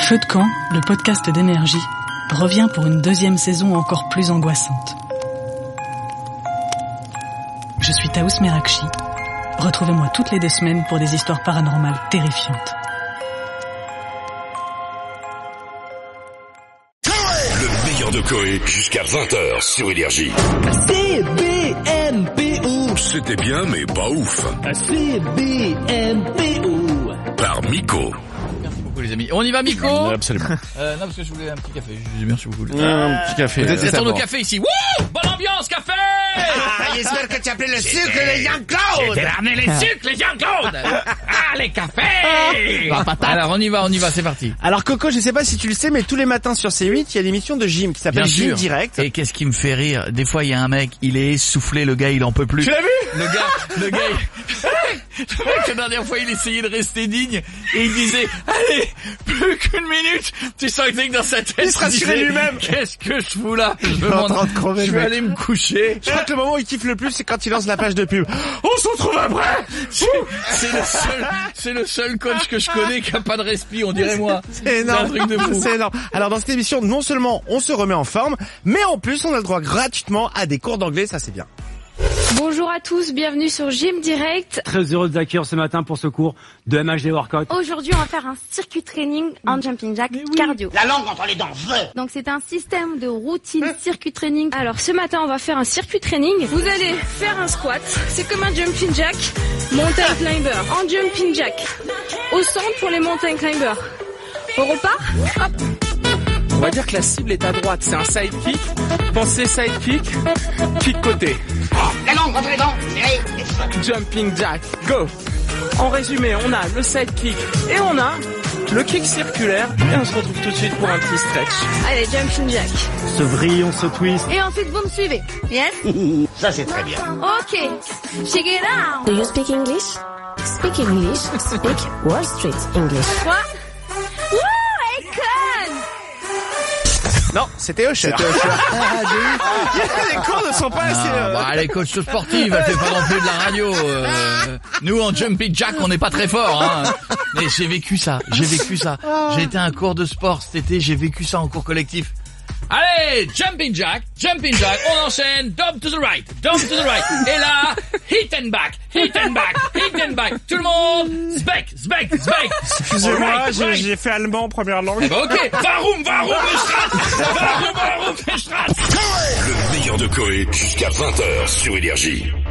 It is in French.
Feu de camp, le podcast d'énergie, revient pour une deuxième saison encore plus angoissante. Je suis Taous Merakchi. Retrouvez-moi toutes les 2 semaines pour des histoires paranormales terrifiantes. Le meilleur de Koé jusqu'à 20h sur Énergie. CBMPO. C'était bien mais pas ouf. CBMPO. Par Miko. Merci beaucoup les amis. On y va Miko? Absolument. Non parce que je voulais un petit café. Merci beaucoup. Un petit café. Vous êtes au café ici. Wouh! Bonne ambiance café! J'espère que tu as appelé le sucre, les Jean-Claude. J'ai ramené les sucres, les Jean-Claude. Les cafés. Alors on y va, c'est parti. Alors Coco, je sais pas si tu le sais, mais tous les matins sur C8, il y a l'émission de gym qui s'appelle Gym Direct. Et qu'est-ce qui me fait rire? Des fois il y a un mec, il est essoufflé, le gars il en peut plus. Tu l'as vu? Le gars, le mec, la dernière fois il essayait de rester digne et il disait allez, plus qu'une minute. Tu sens que dans sa tête il se rassurait lui-même. Qu'est-ce que je fous là? Je vais aller me coucher. Je crois que le moment où il kiffe le plus, c'est quand il lance la page de pub. On se retrouve après. C'est le seul coach que je connais qui a pas de respi, on dirait moi. C'est énorme. C'est un truc de fou. C'est énorme. Alors dans cette émission, non seulement on se remet en forme, mais en plus on a le droit gratuitement à des cours d'anglais, ça c'est bien. Bonjour à tous, bienvenue sur Gym Direct. Très heureux de vous accueillir ce matin pour ce cours de MHD Workout. Aujourd'hui, on va faire un circuit training en jumping jack cardio. La langue entre les dents. Donc c'est un système de routine circuit training. Alors ce matin, on va faire un circuit training. Vous allez faire un squat, c'est comme un jumping jack, mountain climber. En jumping jack, au centre pour les mountain climbers. On repart, hop. On va dire que la cible est à droite, c'est un sidekick. Pensez sidekick, kick côté. La langue entre les dents. Jumping jack, go. En résumé, on a le sidekick et on a le kick circulaire. Et on se retrouve tout de suite pour un petit stretch. Allez, jumping jack. On se vrille, on se twist. Et ensuite, vous me suivez. Yes? Ça c'est très bien. Ok. Check it out. Do you speak English? Speak English. Speak Wall Street English. Quoi? Wouh, Econ! Non, c'était Usher. Les cours ne sont pas assez... les coachs sportifs, elle fait pas non plus de la radio. Nous, en jumping jack, on n'est pas très fort, hein. Mais j'ai vécu ça. J'ai été à un cours de sport cet été, j'ai vécu ça en cours collectif. Allez, jumping jack, on enchaîne, dump to the right. Et là, hit and back. Tout le monde, zbeck. Excusez-moi, j'ai fait allemand en première langue. Ok, varum, Strass. Le meilleur de Koé jusqu'à 20h sur Énergie.